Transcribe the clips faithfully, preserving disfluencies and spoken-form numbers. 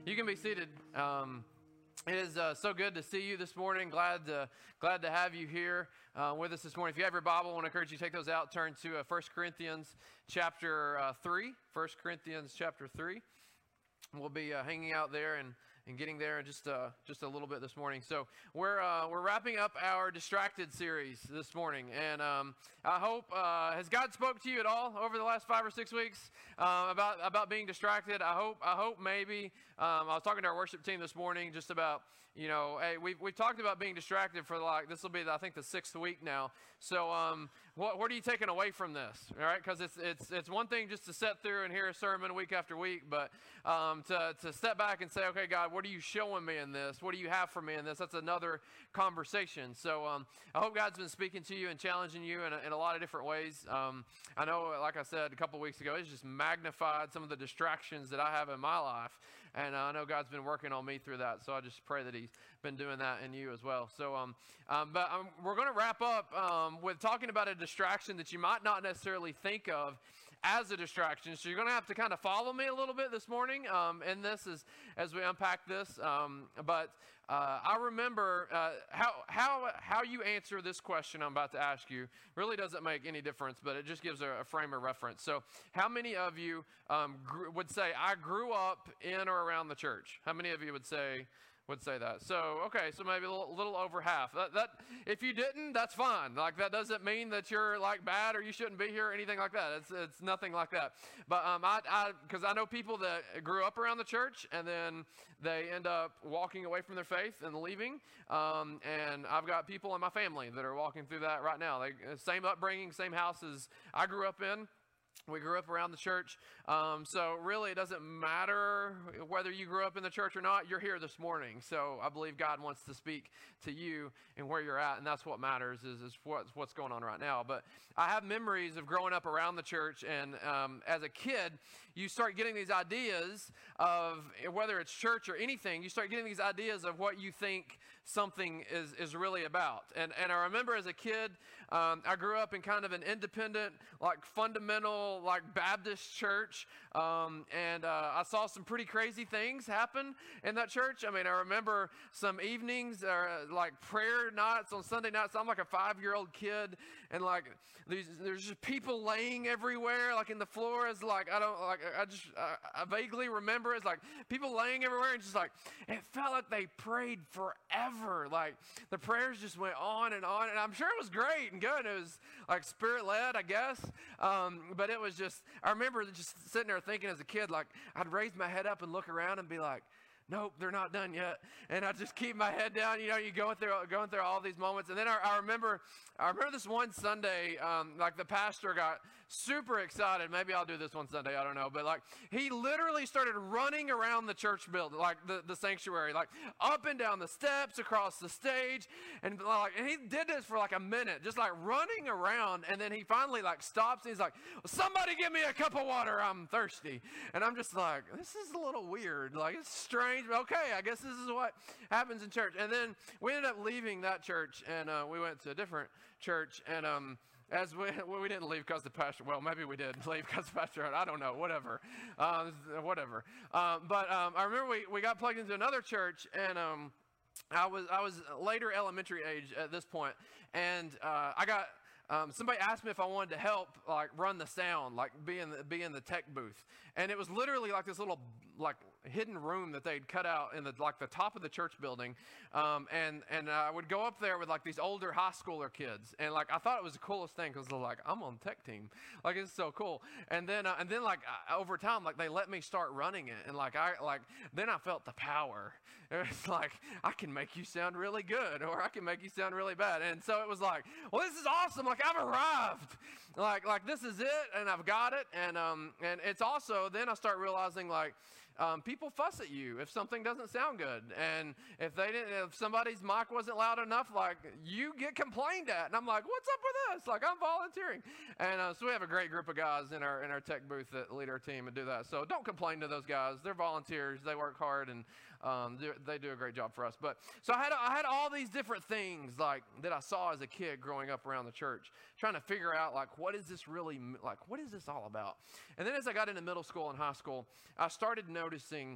You can be seated. Um, it is uh, so good to see you this morning. Glad to, glad to have you here uh, with us this morning. If you have your Bible, I want to encourage you to take those out. Turn to uh, First Corinthians chapter uh, three. First Corinthians chapter three. We'll be uh, hanging out there and, and getting there in just uh, just a little bit this morning. So we're uh, we're wrapping up our Distracted series this morning, and um, I hope uh, has God spoke to you at all over the last five or six weeks uh, about about being distracted? I hope I hope maybe um, I was talking to our worship team this morning just about you know hey we've we've talked about being distracted for like this will be I think the sixth week now. So um, what what are you taking away from this? All right, because it's it's it's one thing just to sit through and hear a sermon week after week, but um, to to step back and say, okay, God, what are you showing me in this? What do you have for me in this? That's another conversation. So um, I hope God's been speaking to you and challenging you in a, in a lot of different ways. Um, I know, like I said a couple weeks ago, it's just magnified some of the distractions that I have in my life, and I know God's been working on me through that. So I just pray that He's been doing that in you as well. So, um, um, but um, we're going to wrap up um, with talking about a distraction that you might not necessarily think of as a distraction. So you're going to have to kind of follow me a little bit this morning um, in this as, as we unpack this. Um, but uh, I remember uh, how, how, how you answer this question I'm about to ask you really doesn't make any difference, but it just gives a, a frame of reference. So how many of you um, gr- would say, I grew up in or around the church? How many of you would say, would say that? So, okay, so maybe a little, little over half. That, that, if you didn't, that's fine. Like, that doesn't mean that you're, like, bad or you shouldn't be here or anything like that. It's, it's nothing like that. But, um, I, I, because I know people that grew up around the church and then they end up walking away from their faith and leaving. Um, and I've got people in my family that are walking through that right now. They, same upbringing, same houses I grew up in. We grew up around the church, um, so really it doesn't matter whether you grew up in the church or not. You're here this morning, so I believe God wants to speak to you and where you're at, and that's what matters is, is what's, what's going on right now. But I have memories of growing up around the church, and um, as a kid, you start getting these ideas of whether it's church or anything, you start getting these ideas of what you think something is, is really about. And, and I remember as a kid, um, I grew up in kind of an independent, like fundamental, like Baptist church, um, and uh, I saw some pretty crazy things happen in that church. I mean, I remember some evenings, uh, like prayer nights on Sunday nights. I'm like a five-year-old kid, and like these, there's just people laying everywhere, like in the floor. Is like I don't like I just I, I vaguely remember it's like people laying everywhere, and just like it felt like they prayed forever. Like the prayers just went on and on, and I'm sure it was great and good. It was like spirit-led, I guess, um, but it was just, I remember just sitting there thinking as a kid, like, I'd raise my head up and look around and be like, nope, they're not done yet. And I just keep my head down. You know, you going through going through all these moments. And then I, I remember, I remember this one Sunday, um, like the pastor got super excited. Maybe I'll do this one Sunday. I don't know. But like, he literally started running around the church building, like the, the sanctuary, like up and down the steps, across the stage. And like, and he did this for like a minute, just like running around. And then he finally like stops and he's like, somebody give me a cup of water. I'm thirsty. And I'm just like, this is a little weird. Like, it's strange. But okay, I guess this is what happens in church. And then we ended up leaving that church and uh, we went to a different church. And um, as we, well, we didn't leave because the pastor, well, maybe we did leave because the pastor, I don't know, whatever, uh, whatever. Um, but um, I remember we, we got plugged into another church, and um, I was I was later elementary age at this point, and uh, I got, Um, somebody asked me if I wanted to help, like, run the sound, like, be in the, be in the tech booth. And it was literally like this little, like, hidden room that they'd cut out in the, like, the top of the church building. Um, and, and I would go up there with, like, these older high schooler kids. And, like, I thought it was the coolest thing because they're like, I'm on the tech team. Like, it's so cool. And then, uh, and then, like, uh, over time, like, they let me start running it. And, like, I, like, then I felt the power. It's like, I can make you sound really good, or I can make you sound really bad. And so it was like, well, this is awesome. Like, I've arrived. Like, like this is it, and I've got it. And um, and it's also, then I start realizing, like, Um, people fuss at you if something doesn't sound good, and if they didn't, if somebody's mic wasn't loud enough, like, you get complained at, and I'm like, what's up with this? Like, I'm volunteering, and uh, so we have a great group of guys in our in our tech booth that lead our team and do that. So don't complain to those guys; they're volunteers, they work hard, and um, do, they do a great job for us. But so I had I had all these different things like that I saw as a kid growing up around the church, trying to figure out like what is this really like? What is this all about? And then as I got into middle school and high school, I started noticing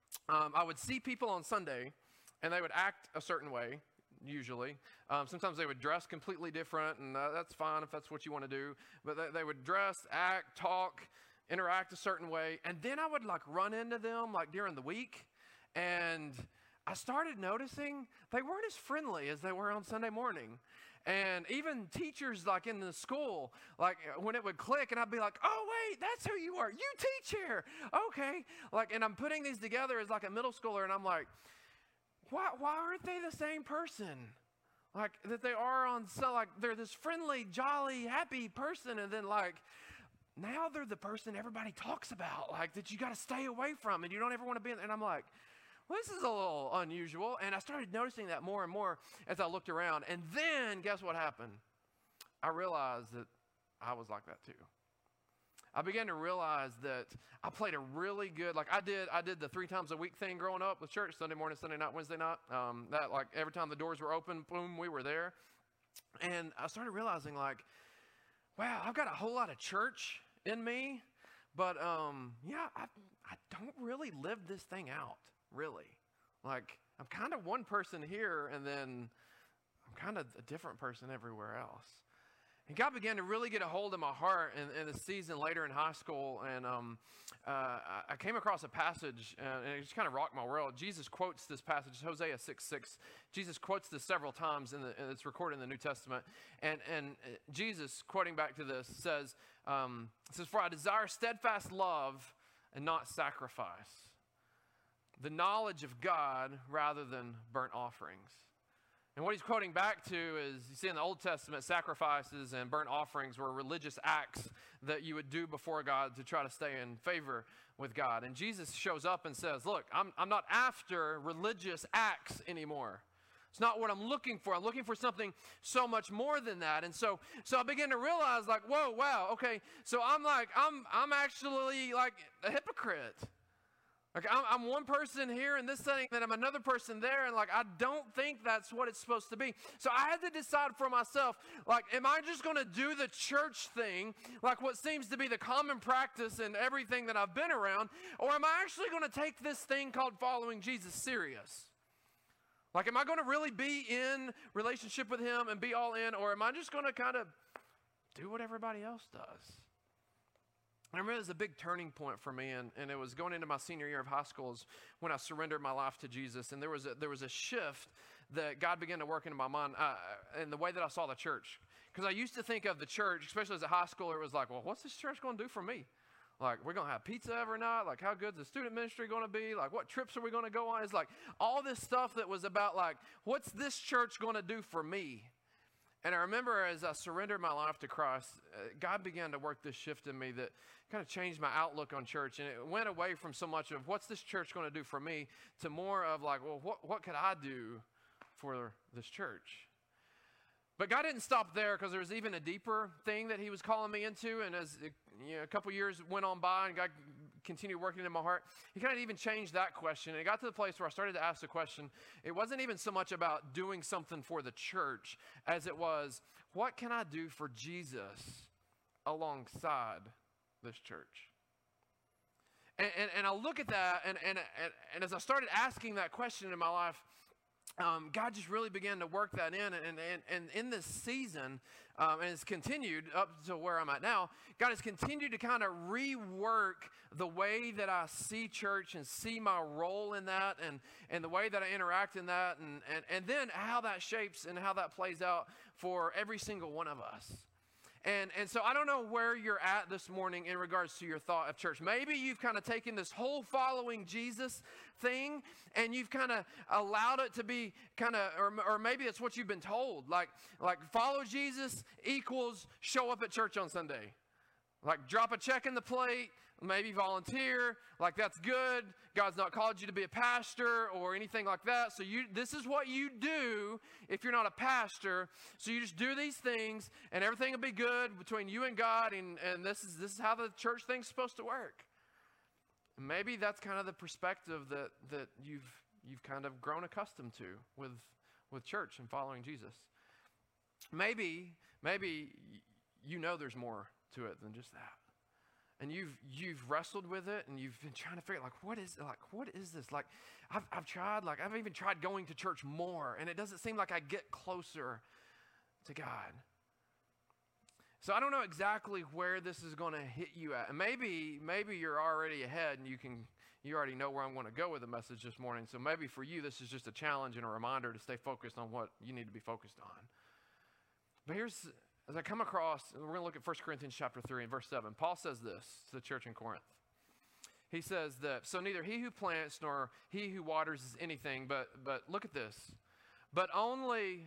um, I would see people on Sunday, and they would act a certain way, usually. Um, sometimes they would dress completely different, and uh, that's fine if that's what you want to do. But they, they would dress, act, talk, interact a certain way. And then I would like run into them like during the week, and I started noticing they weren't as friendly as they were on Sunday morning. And even teachers like in the school, like when it would click and I'd be like, oh wait, that's who you are. You teach here. Okay. Like, and I'm putting these together as like a middle schooler, and I'm like, why, why aren't they the same person? Like that they are on, so like they're this friendly, jolly, happy person, and then like now they're the person everybody talks about, like that you got to stay away from and you don't ever want to be in. And I'm like, well, this is a little unusual. And I started noticing that more and more as I looked around. And then guess what happened? I realized that I was like that too. I began to realize that I played a really good, like I did, I did the three times a week thing growing up with church, Sunday morning, Sunday night, Wednesday night. Um, that like every time the doors were open, boom, we were there. And I started realizing like, wow, I've got a whole lot of church in me, but um, yeah, I, I don't really live this thing out. Really. Like, I'm kind of one person here, and then I'm kind of a different person everywhere else. And God began to really get a hold of my heart in, in a season later in high school, and um, uh, I came across a passage, uh, and it just kind of rocked my world. Jesus quotes this passage, Hosea six six. Jesus quotes this several times, in the, and it's recorded in the New Testament. And, and Jesus, quoting back to this, says, um, says, "For I desire steadfast love and not sacrifice, the knowledge of God rather than burnt offerings." And what he's quoting back to is, you see in the Old Testament, sacrifices and burnt offerings were religious acts that you would do before God to try to stay in favor with God. And Jesus shows up and says, look, I'm, I'm not after religious acts anymore. It's not what I'm looking for. I'm looking for something so much more than that. And so, so I began to realize like, whoa, wow, okay. So I'm like, I'm, I'm actually like a hypocrite. Like I'm, I'm one person here in this setting, then I'm another person there, and like I don't think that's what it's supposed to be. So I had to decide for myself, like, am I just going to do the church thing, like what seems to be the common practice in everything that I've been around, or am I actually going to take this thing called following Jesus serious? Like, am I going to really be in relationship with him and be all in, or am I just going to kind of do what everybody else does? I remember it was a big turning point for me, and, and it was going into my senior year of high school is when I surrendered my life to Jesus. And there was a, there was a shift that God began to work into my mind uh, in the way that I saw the church. Because I used to think of the church, especially as a high schooler, it was like, well, what's this church going to do for me? Like, we're going to have pizza every night? Like, how good's the student ministry going to be? Like, what trips are we going to go on? It's like all this stuff that was about, like, what's this church going to do for me? And I remember as I surrendered my life to Christ, uh, God began to work this shift in me that kind of changed my outlook on church. And it went away from so much of what's this church going to do for me to more of like, well, what, what could I do for this church? But God didn't stop there, because there was even a deeper thing that he was calling me into. And as it, you know, a couple years went on by and God continued working in my heart, he kind of even changed that question. And it got to the place where I started to ask the question. It wasn't even so much about doing something for the church as it was, what can I do for Jesus alongside this church? And, and, and I look at that, and, and, and, and as I started asking that question in my life, Um, God just really began to work that in, and, and, and in this season, um, and it's continued up to where I'm at now, God has continued to kind of rework the way that I see church and see my role in that, and, and the way that I interact in that, and, and, and then how that shapes and how that plays out for every single one of us. And, and so I don't know where you're at this morning in regards to your thought of church. Maybe you've kind of taken this whole following Jesus thing and you've kind of allowed it to be kind of, or, or maybe it's what you've been told. Like, like follow Jesus equals show up at church on Sunday. Like drop a check in the plate, maybe volunteer, like that's good. God's not called you to be a pastor or anything like that. So you, this is what you do if you're not a pastor. So you just do these things and everything will be good between you and God. And, and this is, this is how the church thing's supposed to work. And maybe that's kind of the perspective that, that you've, you've kind of grown accustomed to with, with church and following Jesus. Maybe, maybe you know there's more to it than just that. and you've you've wrestled with it, and you've been trying to figure out, like, what is like what is this? Like, I've I've tried, like I've even tried going to church more, and it doesn't seem like I get closer to God. So I don't know exactly where this is going to hit you at. And maybe maybe you're already ahead and you can you already know where I'm going to go with the message this morning. So maybe for you this is just a challenge and a reminder to stay focused on what you need to be focused on. But here's, as I come across, and we're going to look at First Corinthians chapter three and verse seven. Paul says this to the church in Corinth. He says that, so neither he who plants nor he who waters is anything, but but look at this. But only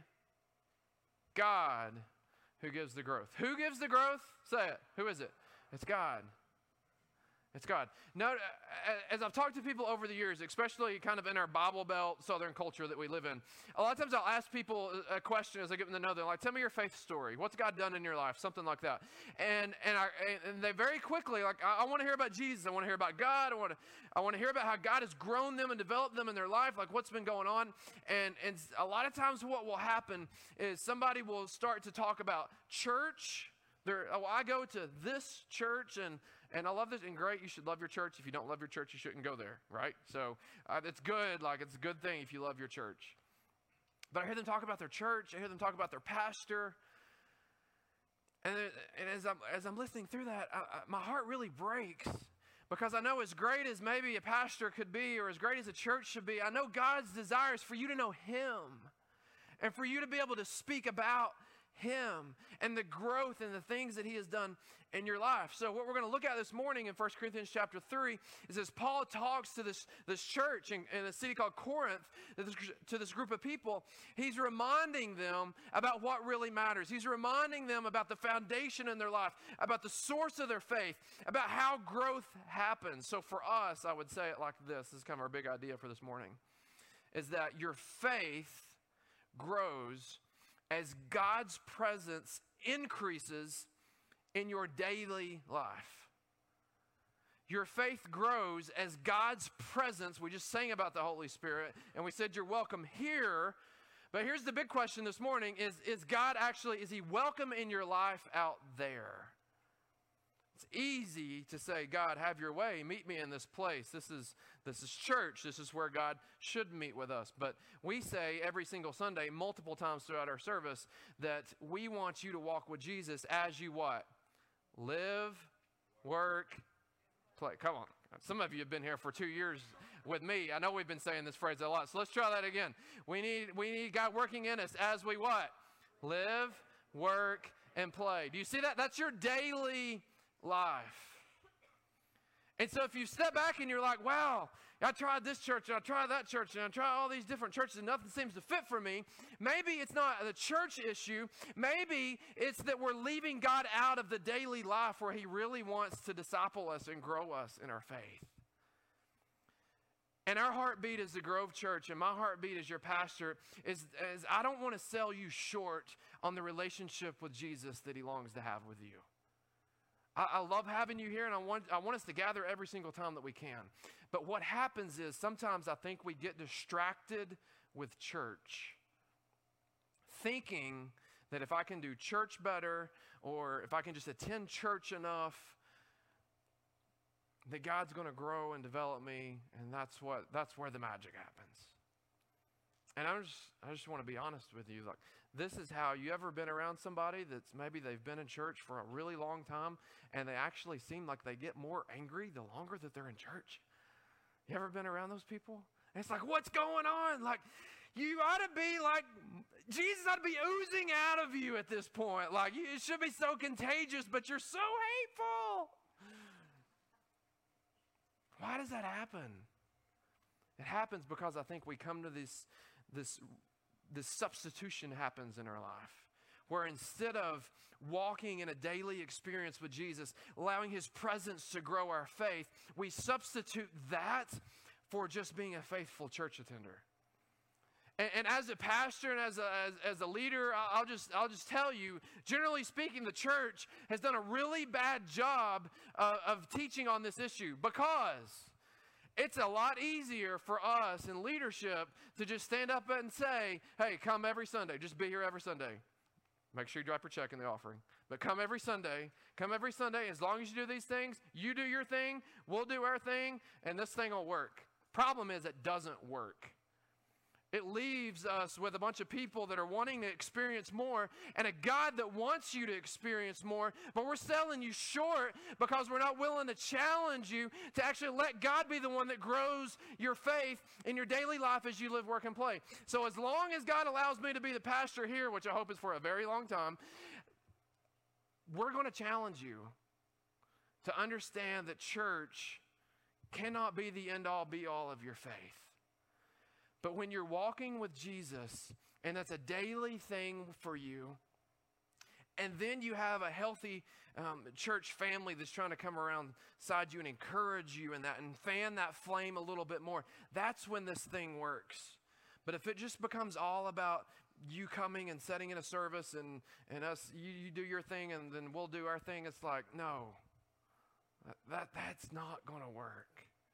God who gives the growth. Who gives the growth? Say it. Who is it? It's God. It's God. Now, as I've talked to people over the years, especially kind of in our Bible Belt Southern culture that we live in, a lot of times I'll ask people a question as I get them to know them, like, tell me your faith story. What's God done in your life? Something like that. And and, I, and they very quickly, like, I, I want to hear about Jesus. I want to hear about God. I want to I want to hear about how God has grown them and developed them in their life, like what's been going on. And, and a lot of times what will happen is somebody will start to talk about church. They're, oh, I go to this church, and And I love this, and great, you should love your church. If you don't love your church, you shouldn't go there, right? So uh, it's good, like it's a good thing if you love your church. But I hear them talk about their church. I hear them talk about their pastor. And, and as, I'm, as I'm listening through that, I, I, my heart really breaks, because I know as great as maybe a pastor could be, or as great as a church should be, I know God's desire is for you to know him and for you to be able to speak about him and the growth and the things that he has done in your life. So what we're going to look at this morning in First Corinthians chapter three is as Paul talks to this, this church in, in a city called Corinth, to this group of people, he's reminding them about what really matters. He's reminding them about the foundation in their life, about the source of their faith, about how growth happens. So for us, I would say it like this. This is kind of our big idea for this morning, is that your faith grows as God's presence increases in your daily life. Your faith grows as God's presence, we just sang about the Holy Spirit, and we said you're welcome here, but here's the big question this morning, is, is God actually, is he welcome in your life out there? It's easy to say, God, have your way, meet me in this place. This is, this is church. This is where God should meet with us. But we say every single Sunday, multiple times throughout our service, that we want you to walk with Jesus as you what? Live, work, play. Come on. Some of you have been here for two years with me. I know we've been saying this phrase a lot. So let's try that again. We need, we need God working in us as we what? Live, work, and play. Do you see that? That's your daily life. And so if you step back and you're like, wow, I tried this church and I tried that church and I tried all these different churches and nothing seems to fit for me, maybe it's not the church issue. Maybe it's that we're leaving God out of the daily life where he really wants to disciple us and grow us in our faith. And our heartbeat as the Grove Church, and my heartbeat as your pastor, is, is I don't want to sell you short on the relationship with Jesus that he longs to have with you. I, I love having you here, and I want, I want us to gather every single time that we can. But what happens is sometimes I think we get distracted with church, thinking that if I can do church better, or if I can just attend church enough, that God's going to grow and develop me, and that's what that's where the magic happens. And I just I just want to be honest with you. Like, this is how, you ever been around somebody that's maybe they've been in church for a really long time, and they actually seem like they get more angry the longer that they're in church? You ever been around those people? And it's like, what's going on? Like, you ought to be like, Jesus ought to be oozing out of you at this point. Like, you, it should be so contagious, but you're so hateful. Why does that happen? It happens because I think we come to this, this, this substitution happens in our life, where instead of walking in a daily experience with Jesus, allowing his presence to grow our faith, we substitute that for just being a faithful church attender. And, and as a pastor and as a, as, as a leader, I'll just, I'll just tell you, generally speaking, the church has done a really bad job uh, of teaching on this issue, because it's a lot easier for us in leadership to just stand up and say, hey, come every Sunday, just be here every Sunday. Make sure you drop your check in the offering. But come every Sunday. Come every Sunday. As long as you do these things, you do your thing, we'll do our thing, and this thing will work. Problem is, it doesn't work. It leaves us with a bunch of people that are wanting to experience more and a God that wants you to experience more, but we're selling you short because we're not willing to challenge you to actually let God be the one that grows your faith in your daily life as you live, work, and play. So as long as God allows me to be the pastor here, which I hope is for a very long time, we're going to challenge you to understand that church cannot be the end-all, be-all of your faith. But when you're walking with Jesus, and that's a daily thing for you, and then you have a healthy um, church family that's trying to come around side you and encourage you in that and fan that flame a little bit more, that's when this thing works. But if it just becomes all about you coming and setting in a service and, and us, you, you do your thing and then we'll do our thing, it's like, no, that, that that's not going to work.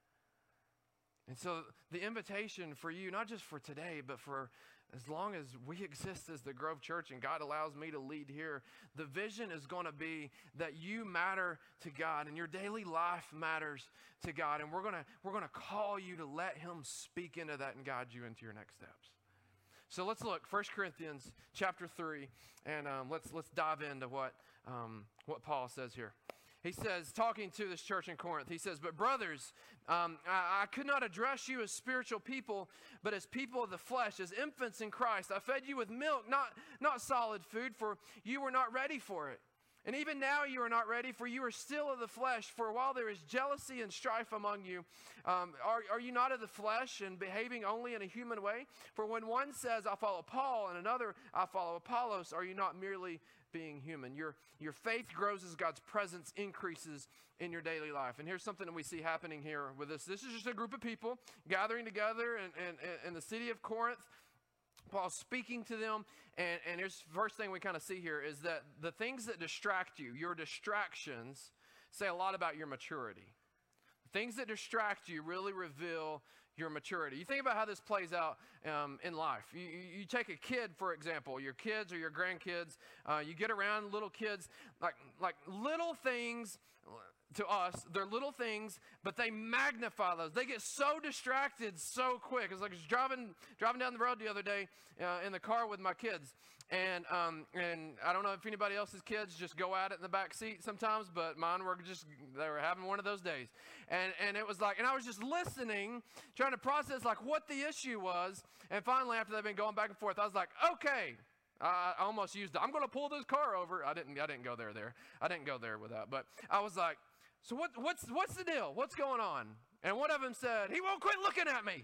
And so the invitation for you, not just for today, but for as long as we exist as the Grove Church and God allows me to lead here, the vision is going to be that you matter to God and your daily life matters to God. And we're going to we're going to call you to let him speak into that and guide you into your next steps. So let's look, First Corinthians chapter three, and um, let's let's dive into what um, what Paul says here. He says, talking to this church in Corinth, he says, but brothers, um, I, I could not address you as spiritual people, but as people of the flesh, as infants in Christ. I fed you with milk, not, not solid food, for you were not ready for it. And even now you are not ready, for you are still of the flesh. For while there is jealousy and strife among you, um, are, are you not of the flesh and behaving only in a human way? For when one says, I follow Paul, and another, I follow Apollos, are you not merely being human? Your, your faith grows as God's presence increases in your daily life. And here's something that we see happening here with this. This is just a group of people gathering together in, in, in the city of Corinth. Paul's speaking to them, and, and here's the first thing we kind of see here is that the things that distract you, your distractions, say a lot about your maturity. The things that distract you really reveal your maturity. You think about how this plays out um, in life. You, you, you take a kid, for example, your kids or your grandkids, uh, you get around little kids, like, like little things to us, they're little things, but they magnify those. They get so distracted so quick. It's like I was driving, driving down the road the other day uh, in the car with my kids. And um, and I don't know if anybody else's kids just go at it in the back seat sometimes, but mine were just, they were having one of those days. And and it was like, and I was just listening, trying to process like what the issue was. And finally, after they've been going back and forth, I was like, okay. I almost used it. I'm going to pull this car over. I didn't. I didn't go there. There. I didn't go there with that. But I was like, so what? What's what's the deal? What's going on? And one of them said, he won't quit looking at me.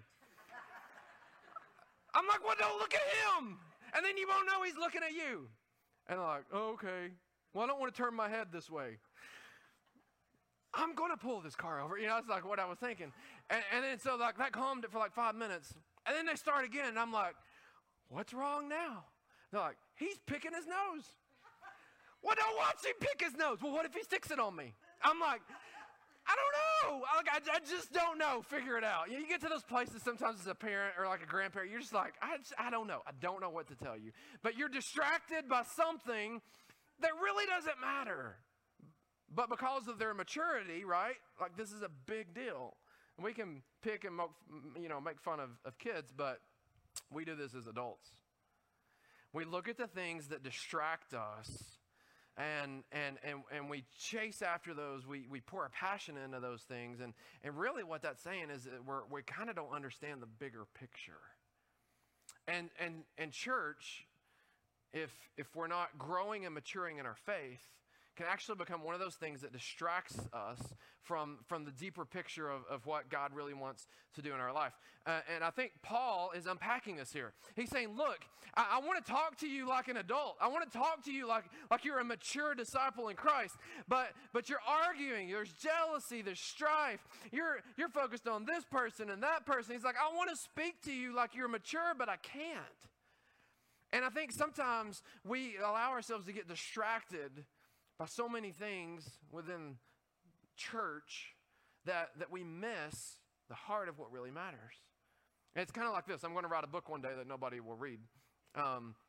I'm like, well, don't look at him. And then you won't know he's looking at you. And I'm like, oh, okay. Well, I don't want to turn my head this way. I'm going to pull this car over. You know, that's like what I was thinking. And, and then so like that calmed it for like five minutes. And then they start again. And I'm like, what's wrong now? They're like, he's picking his nose. Well, don't watch him pick his nose. Well, what if he sticks it on me? I'm like, I don't know. I, I, I just don't know. Figure it out. You, know, you get to those places sometimes as a parent or like a grandparent, you're just like, I, just, I don't know. I don't know what to tell you. But you're distracted by something that really doesn't matter. But because of their maturity, right, like this is a big deal. And we can pick and, you know, make fun of, of kids, but we do this as adults. We look at the things that distract us, and and and, and we chase after those. We, we pour a passion into those things. And, and really what that's saying is that we're, we kind of don't understand the bigger picture. And, and, and church, if, if we're not growing and maturing in our faith, can actually become one of those things that distracts us from, from the deeper picture of, of what God really wants to do in our life. Uh, and I think Paul is unpacking this here. He's saying, look, I, I want to talk to you like an adult. I want to talk to you like, like you're a mature disciple in Christ. But, but you're arguing. There's jealousy. There's strife. You're, you're focused on this person and that person. He's like, I want to speak to you like you're mature, but I can't. And I think sometimes we allow ourselves to get distracted by so many things within church that, that we miss the heart of what really matters. And it's kind of like this. I'm going to write a book one day that nobody will read. Um,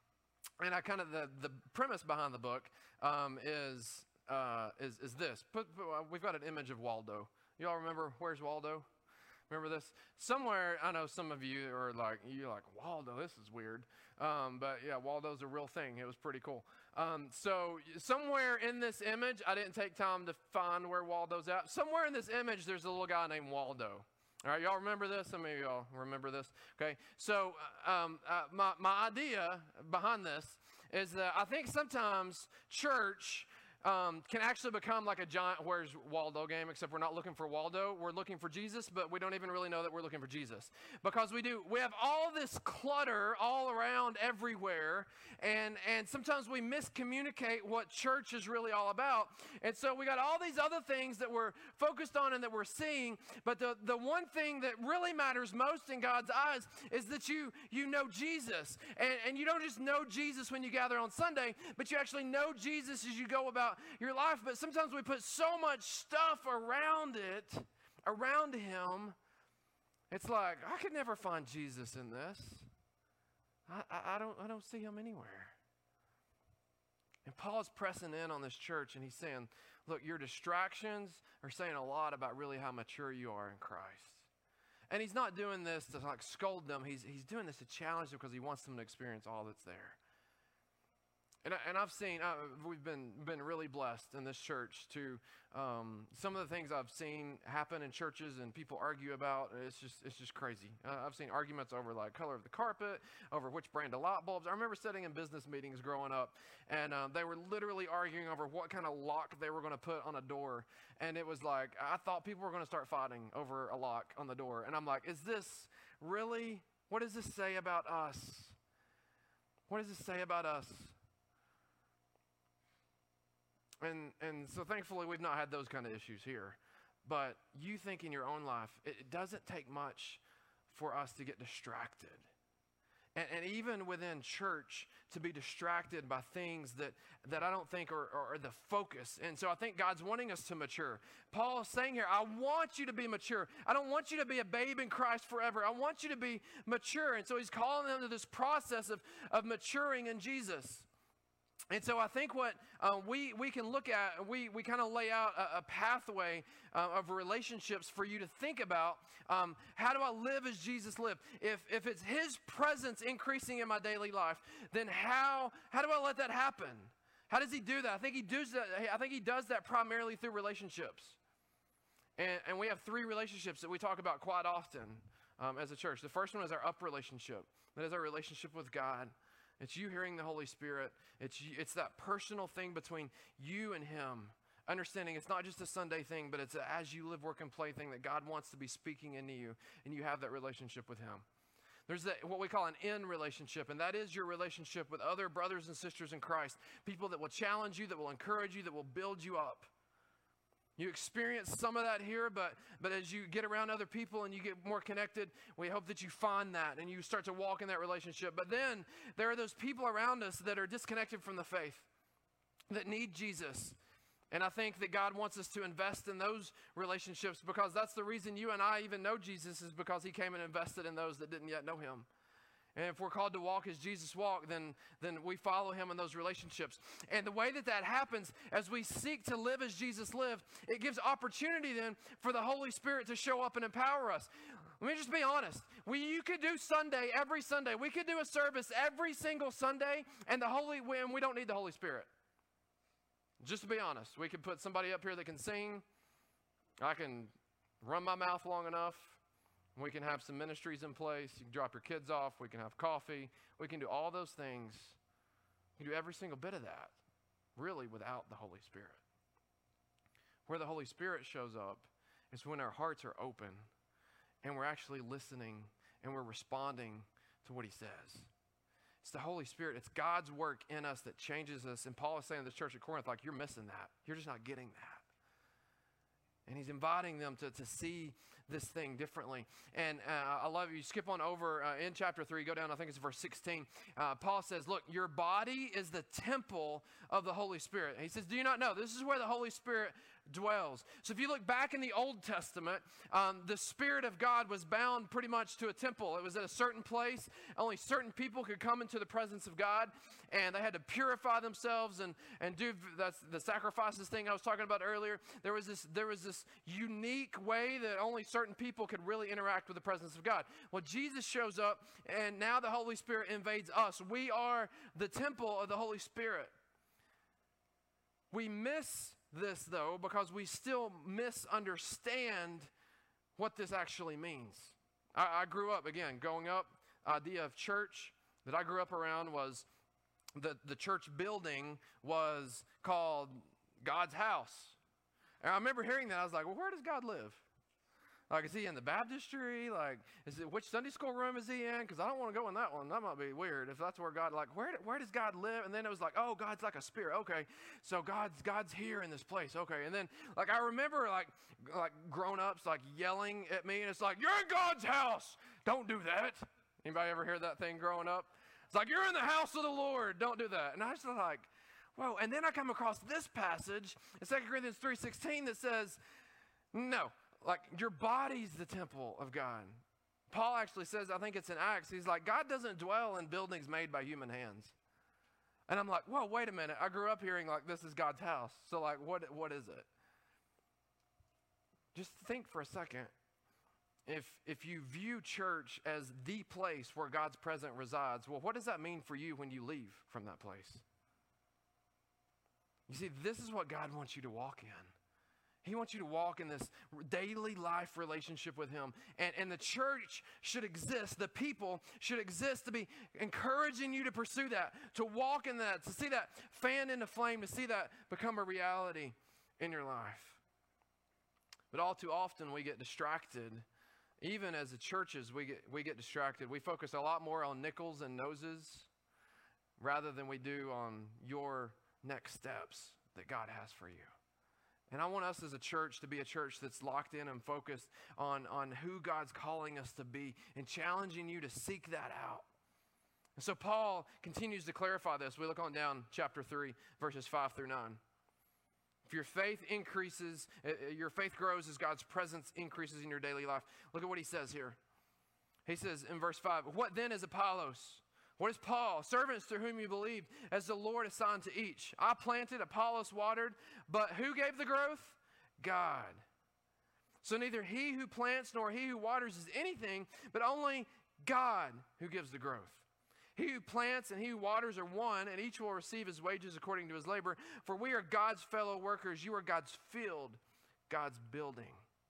and I kind of, the, the premise behind the book um, is, uh, is, is this. Put, put, uh, we've got an image of Waldo. You all remember Where's Waldo? Remember this? Somewhere, I know some of you are like, you're like, Waldo, this is weird. Um, but yeah, Waldo's a real thing. It was pretty cool. Um, so somewhere in this image, I didn't take time to find where Waldo's at. Somewhere in this image, there's a little guy named Waldo. All right, y'all remember this? Some of y'all remember this. Okay, so um, uh, my, my idea behind this is that I think sometimes church Um, can actually become like a giant Where's Waldo game, except we're not looking for Waldo. We're looking for Jesus, but we don't even really know that we're looking for Jesus. Because we do, we have all this clutter all around everywhere, and, and sometimes we miscommunicate what church is really all about. And so we got all these other things that we're focused on and that we're seeing, but the, the one thing that really matters most in God's eyes is that you, you know Jesus. And, and you don't just know Jesus when you gather on Sunday, but you actually know Jesus as you go about your life. But sometimes we put so much stuff around it, around him, it's like, I could never find Jesus in this. I, I, I don't I don't see him anywhere. And Paul's pressing in on this church, and he's saying, look, your distractions are saying a lot about really how mature you are in Christ. And he's not doing this to like scold them. He's, he's doing this to challenge them because he wants them to experience all that's there. And, I, and I've seen, uh, we've been been really blessed in this church to um, some of the things I've seen happen in churches and people argue about. It's just it's just crazy. Uh, I've seen arguments over like color of the carpet, over which brand of light bulbs. I remember sitting in business meetings growing up, and uh, they were literally arguing over what kind of lock they were going to put on a door. And it was like, I thought people were going to start fighting over a lock on the door. And I'm like, is this really, what does this say about us? What does this say about us? And and so thankfully we've not had those kind of issues here. But you think in your own life, it, it doesn't take much for us to get distracted. And, and even within church, to be distracted by things that, that I don't think are, are the focus. And so I think God's wanting us to mature. Paul is saying here, I want you to be mature. I don't want you to be a babe in Christ forever. I want you to be mature. And so he's calling them to this process of, of maturing in Jesus. And so I think what uh, we, we can look at, we, we kind of lay out a, a pathway uh, of relationships for you to think about, um, how do I live as Jesus lived? If, if it's his presence increasing in my daily life, then how, how do I let that happen? How does he do that? I think he does that, I think he does that primarily through relationships. And, and we have three relationships that we talk about quite often um, as a church. The first one is our up relationship. That is our relationship with God. It's you hearing the Holy Spirit. It's you, it's that personal thing between you and him. Understanding it's not just a Sunday thing, but it's a as you live, work, and play thing that God wants to be speaking into you, and you have that relationship with him. There's that, what we call an in relationship, and that is your relationship with other brothers and sisters in Christ, people that will challenge you, that will encourage you, that will build you up. You experience some of that here, but, but as you get around other people and you get more connected, we hope that you find that and you start to walk in that relationship. But then there are those people around us that are disconnected from the faith, that need Jesus. And I think that God wants us to invest in those relationships, because that's the reason you and I even know Jesus, is because he came and invested in those that didn't yet know him. And if we're called to walk as Jesus walked, then, then we follow him in those relationships. And the way that that happens, as we seek to live as Jesus lived, it gives opportunity then for the Holy Spirit to show up and empower us. Let me just be honest. We, you could do Sunday every Sunday. We could do a service every single Sunday, and the Holy, and we don't need the Holy Spirit. Just to be honest, we could put somebody up here that can sing. I can run my mouth long enough. We can have some ministries in place. You can drop your kids off. We can have coffee. We can do all those things. You can do every single bit of that, really, without the Holy Spirit. Where the Holy Spirit shows up is when our hearts are open and we're actually listening and we're responding to what he says. It's the Holy Spirit. It's God's work in us that changes us. And Paul is saying to this church at Corinth, like, you're missing that. You're just not getting that. And he's inviting them to, to see this thing differently. And uh, I love you. You skip on over uh, in chapter three, go down, I think it's verse sixteen. Uh, Paul says, look, your body is the temple of the Holy Spirit. And he says, do you not know? This is where the Holy Spirit dwells. So if you look back in the Old Testament, um, the Spirit of God was bound pretty much to a temple. It was at a certain place. Only certain people could come into the presence of God, and they had to purify themselves and, and do that's the sacrifices thing I was talking about earlier. There was this there was this unique way that only certain people could really interact with the presence of God. Well, Jesus shows up, and now the Holy Spirit invades us. We are the temple of the Holy Spirit. We miss this, though, because we still misunderstand what this actually means. I, I grew up, again, growing up, idea of church that I grew up around was the, the church building was called God's house. And I remember hearing that. I was like, well, where does God live? Like, is he in the baptistry? Like, is it, which Sunday school room is he in? Because I don't want to go in that one. That might be weird if that's where God, like, where, where does God live? And then it was like, oh, God's like a spirit. Okay, so God's God's here in this place. Okay, and then, like, I remember, like, like grown-ups, like, yelling at me, and it's like, you're in God's house. Don't do that. Anybody ever hear that thing growing up? It's like, you're in the house of the Lord. Don't do that. And I was like, whoa. And then I come across this passage in Second Corinthians three sixteen that says, no. Like, your body's the temple of God. Paul actually says, I think it's in Acts, he's like, God doesn't dwell in buildings made by human hands. And I'm like, whoa, wait a minute. I grew up hearing, like, this is God's house. So, like, what what is it? Just think for a second. If, if you view church as the place where God's presence resides, well, what does that mean for you when you leave from that place? You see, this is what God wants you to walk in. He wants you to walk in this daily life relationship with him. And, and the church should exist. The people should exist to be encouraging you to pursue that, to walk in that, to see that fan into flame, to see that become a reality in your life. But all too often we get distracted. Even as the churches, we get, we get distracted. We focus a lot more on nickels and noses rather than we do on your next steps that God has for you. And I want us as a church to be a church that's locked in and focused on, on who God's calling us to be and challenging you to seek that out. And so Paul continues to clarify this. We look on down chapter three, verses five through nine. If your faith increases, uh, your faith grows as God's presence increases in your daily life. Look at what he says here. He says in verse five, what then is Apollos? What is Paul? Servants through whom you believed, as the Lord assigned to each. I planted, Apollos watered, but who gave the growth? God. So neither he who plants nor he who waters is anything, but only God who gives the growth. He who plants and he who waters are one, and each will receive his wages according to his labor. For we are God's fellow workers. You are God's field, God's building.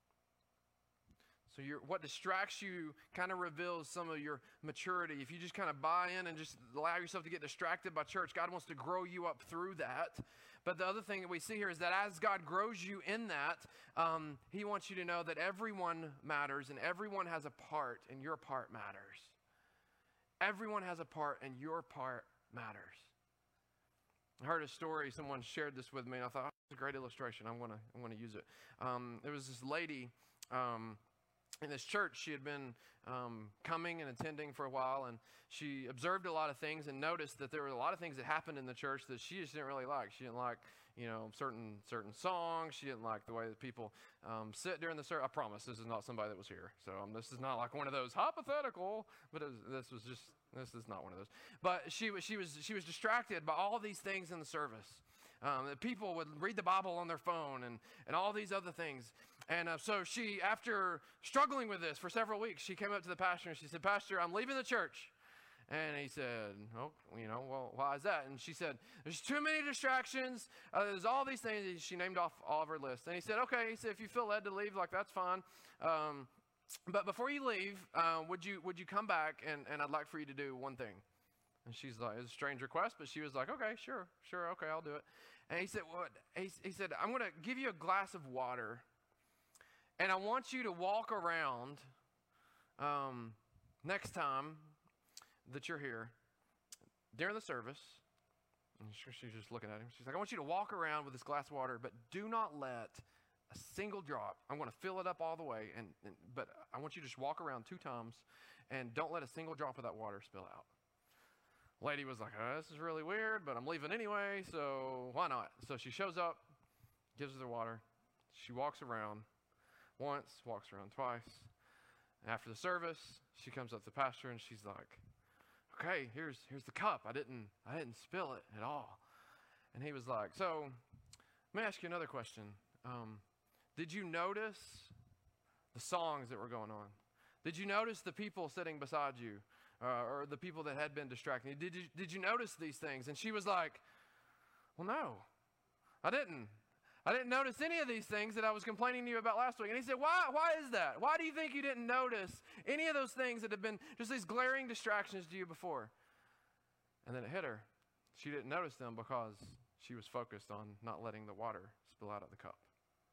So you're, what distracts you kind of reveals some of your maturity. If you just kind of buy in and just allow yourself to get distracted by church, God wants to grow you up through that. But the other thing that we see here is that as God grows you in that, um, he wants you to know that everyone matters and everyone has a part, and your part matters. Everyone has a part, and your part matters. I heard a story. Someone shared this with me, and I thought, oh, that's a great illustration. I'm going to I'm gonna use it. Um, there was this lady... Um, In this church, she had been um, coming and attending for a while, and she observed a lot of things and noticed that there were a lot of things that happened in the church that she just didn't really like. She didn't like, you know, certain certain songs. She didn't like the way that people um, sit during the service. I promise this is not somebody that was here. So um, this is not like one of those hypothetical, but it was, this was just, this is not one of those. But she was, she was, she was distracted by all these things in the service. Um, that people would read the Bible on their phone and, and all these other things. And uh, so she, after struggling with this for several weeks, she came up to the pastor and she said, Pastor, I'm leaving the church. And he said, oh, you know, well, why is that? And she said, there's too many distractions. Uh, there's all these things. She named off all of her list. And he said, okay. He said, if you feel led to leave, like, that's fine. Um, but before you leave, uh, would you would you come back and, and I'd like for you to do one thing. And she's like, it's a strange request, but she was like, okay, sure, sure, okay, I'll do it. And he said, what? He, he said, I'm going to give you a glass of water, and I want you to walk around um, next time that you're here during the service. And she's just looking at him. She's like, I want you to walk around with this glass of water, but do not let a single drop. I'm going to fill it up all the way, and, and but I want you to just walk around two times, and don't let a single drop of that water spill out. Lady was like, oh, this is really weird, but I'm leaving anyway, so why not? So she shows up, gives her the water, she walks around once, walks around twice. After the service, she comes up to the pastor and she's like, okay, here's here's the cup. I didn't I didn't spill it at all. And he was like, so let me ask you another question. Um, did you notice the songs that were going on? Did you notice the people sitting beside you, uh, or the people that had been distracting you? Did you did you notice these things? And she was like, well, no, I didn't. I didn't notice any of these things that I was complaining to you about last week. And he said, why, why is that? Why do you think you didn't notice any of those things that have been just these glaring distractions to you before? And then it hit her. She didn't notice them because she was focused on not letting the water spill out of the cup.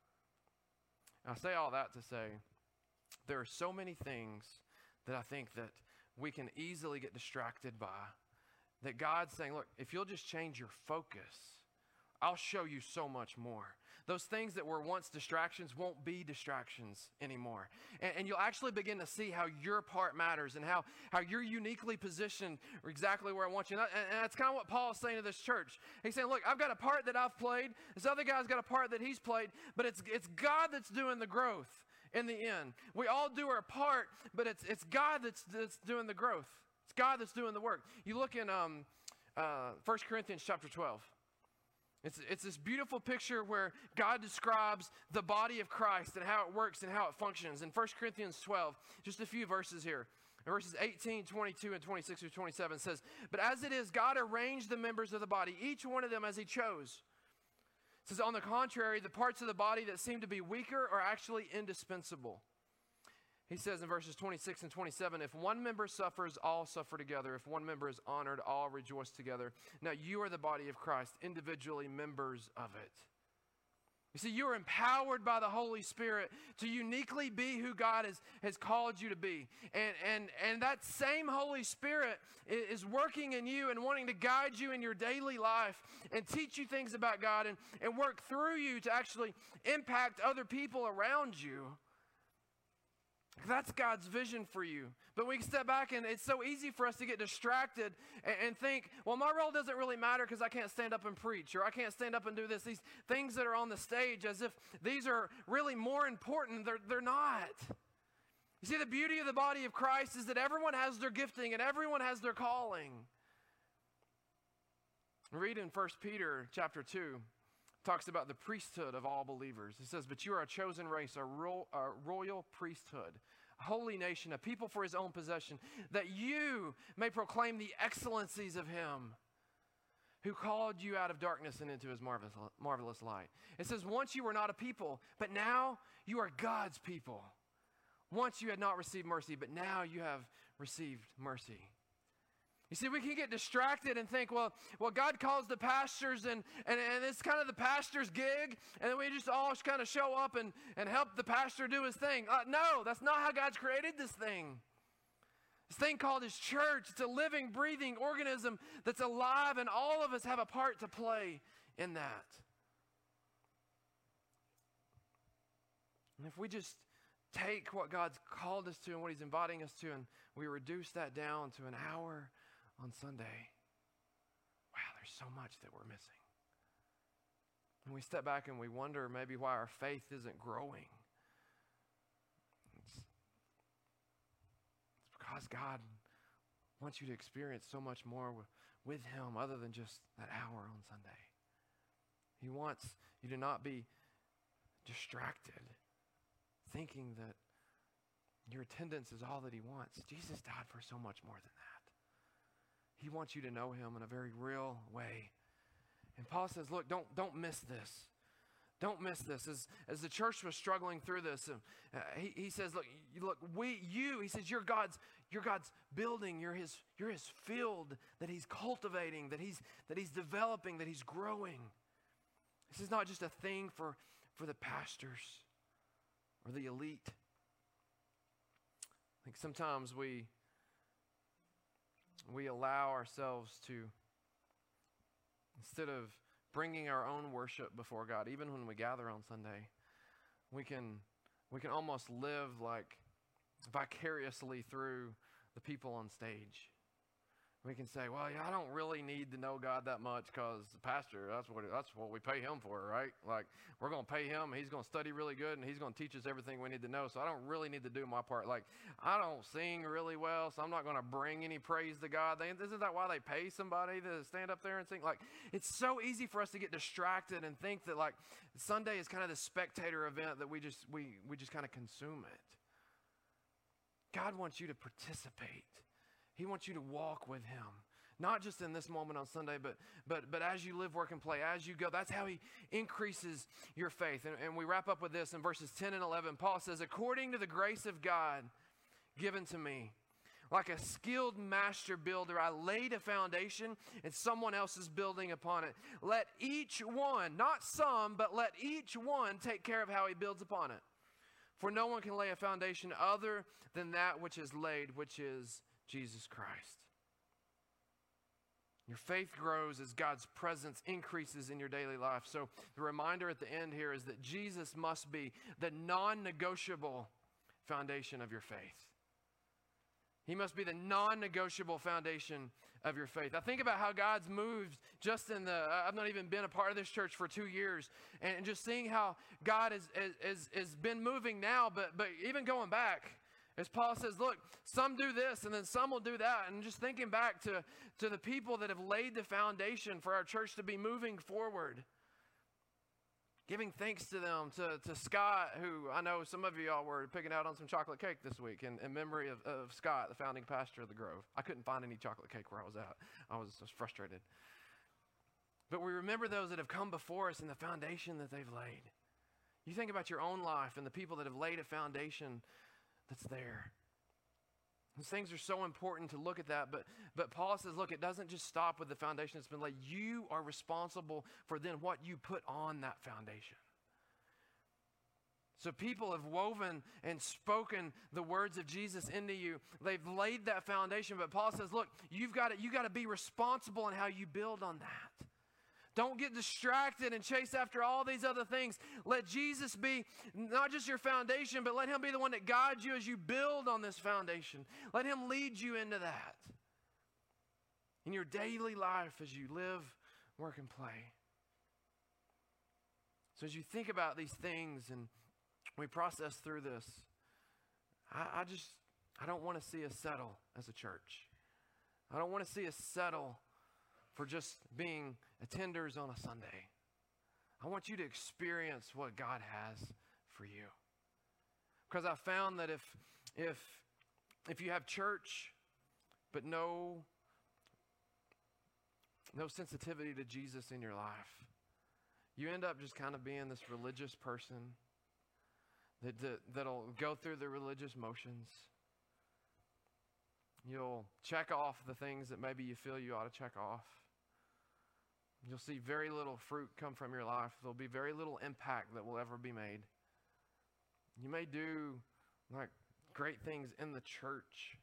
And I say all that to say, there are so many things that I think that we can easily get distracted by, that God's saying, look, if you'll just change your focus, I'll show you so much more. Those things that were once distractions won't be distractions anymore. And, and you'll actually begin to see how your part matters and how, how you're uniquely positioned exactly where I want you. And, I, and that's kind of what Paul's saying to this church. He's saying, look, I've got a part that I've played. This other guy's got a part that he's played. But it's, it's God that's doing the growth in the end. We all do our part, but it's, it's God that's, that's doing the growth. It's God that's doing the work. You look in um, uh, First Corinthians chapter twelve. It's, it's this beautiful picture where God describes the body of Christ and how it works and how it functions. In First Corinthians twelve, just a few verses here. In verses eighteen, twenty-two, and twenty-six through twenty-seven says, but as it is, God arranged the members of the body, each one of them as he chose. It says, on the contrary, the parts of the body that seem to be weaker are actually indispensable. He says in verses twenty-six and twenty-seven, if one member suffers, all suffer together. If one member is honored, all rejoice together. Now you are the body of Christ, individually members of it. You see, you are empowered by the Holy Spirit to uniquely be who God has, has called you to be. And, and, and that same Holy Spirit is, is working in you and wanting to guide you in your daily life and teach you things about God and, and work through you to actually impact other people around you. That's God's vision for you. But we can step back and it's so easy for us to get distracted and, and think, well, my role doesn't really matter because I can't stand up and preach, or I can't stand up and do this. These things that are on the stage, as if these are really more important. They're, they're not. You see, the beauty of the body of Christ is that everyone has their gifting and everyone has their calling. Read in First Peter chapter two. Talks about the priesthood of all believers. It says, but you are a chosen race, a, ro- a royal priesthood, a holy nation, a people for his own possession, that you may proclaim the excellencies of him who called you out of darkness and into his marvelous, marvelous light. It says, once you were not a people, but now you are God's people. Once you had not received mercy, but now you have received mercy. You see, we can get distracted and think, well, well, God calls the pastors and, and, and it's kind of the pastor's gig, and then we just all kind of show up and, and help the pastor do his thing. Uh, no, that's not how God's created this thing. This thing called his church, it's a living, breathing organism that's alive, and all of us have a part to play in that. And if we just take what God's called us to and what he's inviting us to, and we reduce that down to an hour on Sunday, wow, there's so much that we're missing. And we step back and we wonder maybe why our faith isn't growing. It's, it's because God wants you to experience so much more with, with him other than just that hour on Sunday. He wants you to not be distracted, thinking that your attendance is all that he wants. Jesus died for so much more than that. He wants you to know him in a very real way. And Paul says, look, don't, don't miss this. Don't miss this. As, as the church was struggling through this, uh, he, he says, look, look, we, you, he says, you're God's, you're God's building. You're his, you're his field that he's cultivating, that he's, that he's developing, that he's growing. This is not just a thing for, for the pastors or the elite. I think sometimes we we allow ourselves to, instead of bringing our own worship before God, even when we gather on Sunday, we can we can almost live like vicariously through the people on stage. We can say, well, yeah, I don't really need to know God that much because the pastor, that's what that's what we pay him for, right? Like, we're going to pay him, he's going to study really good, and he's going to teach us everything we need to know, so I don't really need to do my part. Like, I don't sing really well, so I'm not going to bring any praise to God. They, isn't that why they pay somebody to stand up there and sing? Like, it's so easy for us to get distracted and think that, like, Sunday is kind of this spectator event that we just, we, we just kind of consume it. God wants you to participate. He wants you to walk with him, not just in this moment on Sunday, but but but as you live, work, and play, as you go. That's how he increases your faith. And, and we wrap up with this in verses ten and eleven. Paul says, according to the grace of God given to me, like a skilled master builder, I laid a foundation and someone else is building upon it. Let each one, not some, but let each one take care of how he builds upon it. For no one can lay a foundation other than that which is laid, which is Jesus Christ. Your faith grows as God's presence increases in your daily life. So the reminder at the end here is that Jesus must be the non-negotiable foundation of your faith. He must be the non-negotiable foundation of your faith. I think about how God's moved just in the, I've not even been a part of this church for two years, and just seeing how God has, has, has been moving now, but, but even going back. As Paul says, look, some do this and then some will do that. And just thinking back to, to the people that have laid the foundation for our church to be moving forward. Giving thanks to them, to, to Scott, who I know some of you all were picking out on some chocolate cake this week in, in memory of, of Scott, the founding pastor of the Grove. I couldn't find any chocolate cake where I was at. I was, I was frustrated. But we remember those that have come before us and the foundation that they've laid. You think about your own life and the people that have laid a foundation that's there. These things are so important to look at that, but but Paul says, look, it doesn't just stop with the foundation that's been laid. You are responsible for then what you put on that foundation. So people have woven and spoken the words of Jesus into you. They've laid that foundation, but Paul says, look, you've got to, you got to be responsible in how you build on that. Don't get distracted and chase after all these other things. Let Jesus be not just your foundation, but let him be the one that guides you as you build on this foundation. Let him lead you into that in your daily life as you live, work, and play. So as you think about these things and we process through this, I, I just, I don't want to see us settle as a church. I don't want to see us settle for just being attenders on a Sunday. I want you to experience what God has for you. Because I found that if if if you have church but no no sensitivity to Jesus in your life, you end up just kind of being this religious person that, that that'll go through the religious motions. You'll check off the things that maybe you feel you ought to check off. You'll see very little fruit come from your life. There'll be very little impact that will ever be made. You may do like great things in the church,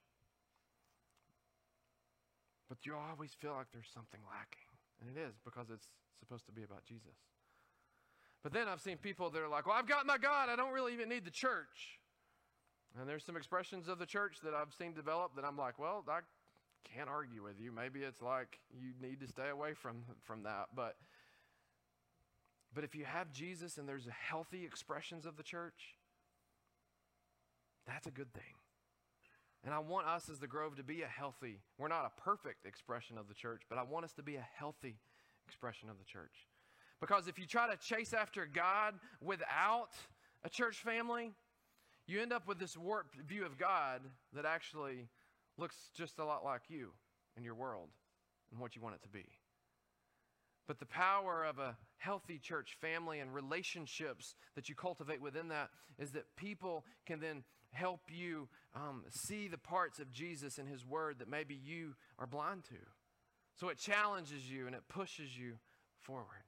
but you always feel like there's something lacking. And it is, because it's supposed to be about Jesus. But then I've seen people that are like, well, I've got my God. I don't really even need the church. And there's some expressions of the church that I've seen develop that I'm like, well, I can't argue with you. Maybe it's like you need to stay away from, from that. But, but if you have Jesus and there's a healthy expressions of the church, that's a good thing. And I want us as the Grove to be a healthy, we're not a perfect expression of the church, but I want us to be a healthy expression of the church. Because if you try to chase after God without a church family, you end up with this warped view of God that actually looks just a lot like you and your world and what you want it to be. But the power of a healthy church family and relationships that you cultivate within that is that people can then help you um, see the parts of Jesus and his word that maybe you are blind to. So it challenges you and it pushes you forward.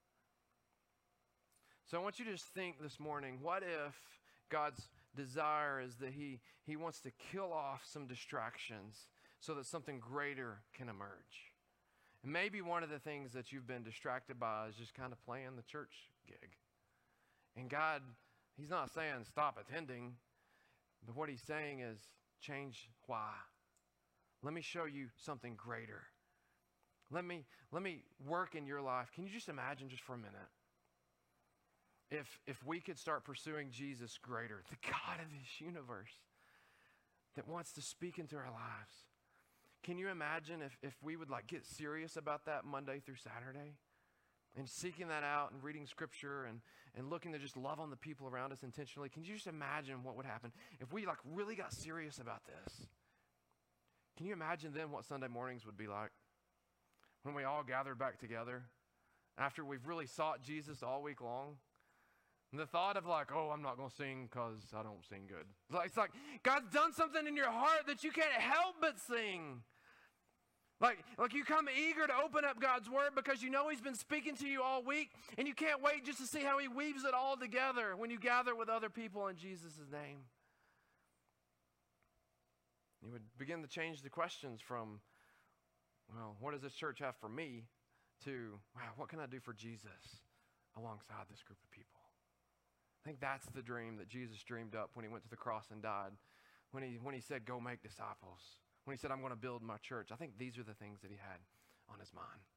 So I want you to just think this morning, what if God's desire is that he, he wants to kill off some distractions so that something greater can emerge? And maybe one of the things that you've been distracted by is just kind of playing the church gig. And God, he's not saying stop attending, but what he's saying is change why. let me show you something greater. Let me, let me work in your life. Can you just imagine just for a minute? If, if we could start pursuing Jesus greater, the God of this universe that wants to speak into our lives. Can you imagine if, if we would like get serious about that Monday through Saturday? And seeking that out and reading scripture and, and looking to just love on the people around us intentionally. Can you just imagine what would happen if we like really got serious about this? Can you imagine then what Sunday mornings would be like? When we all gathered back together after we've really sought Jesus all week long. And the thought of like, oh, I'm not going to sing because I don't sing good. It's like God's done something in your heart that you can't help but sing. Like, like you come eager to open up God's word because you know he's been speaking to you all week and you can't wait just to see how he weaves it all together when you gather with other people in Jesus' name. You would begin to change the questions from, well, what does this church have for me, to, wow, what can I do for Jesus alongside this group of people? I think that's the dream that Jesus dreamed up when he went to the cross and died. When he, when he said, go make disciples. When he said, I'm going to build my church. I think these are the things that he had on his mind.